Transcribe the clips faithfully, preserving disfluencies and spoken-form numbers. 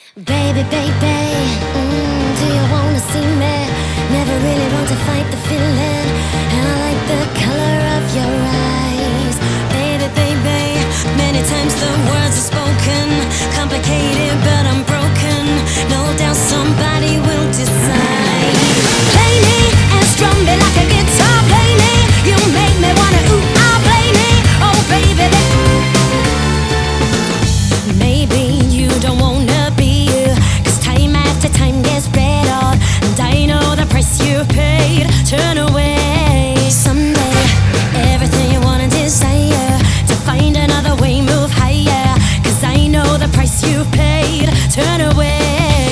Baby, baby, mm, do you wanna see me? Never really want to fight the feeling, and I like the color of your eyes. Baby, baby, many times the words are spoken, complicated but I'm broken. No doubt somebody will decide. Play me and strum me like a guitar. Play me, you make me wanna ooh ah. Play me, oh baby, baby. Maybe you don't wanna be you, 'cause time after time gets better, and I know the price you paid. Turn away. Someday, everything you want and desire, to find another way, move higher, 'cause I know the price you paid. Turn away.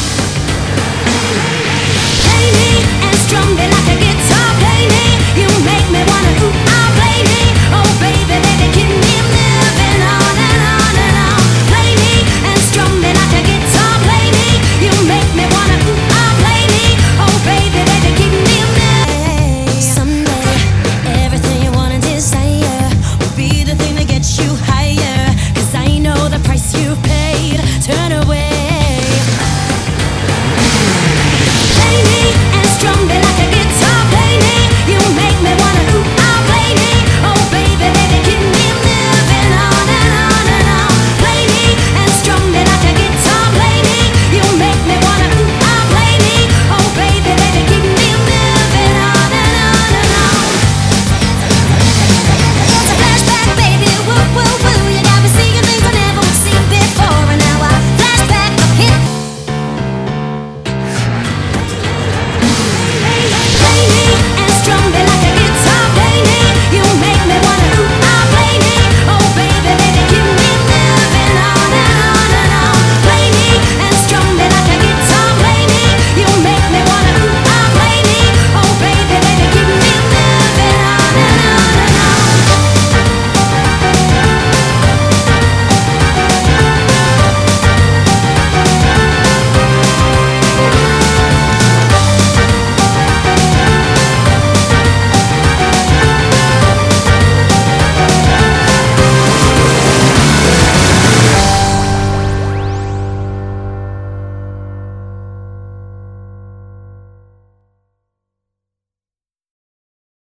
Play me and strum me like a guitar. Play me, you make me wanna ooh ah. Play me, oh baby, baby, keep me moving on and on and on. Play me and strum me like a guitar. Play me, you make me wanna ooh ah. Play me, oh baby, baby, keep me moving. Someday, everything you want and desire will be the thing that gets you higher, 'cause I know the price you paid. Turn away.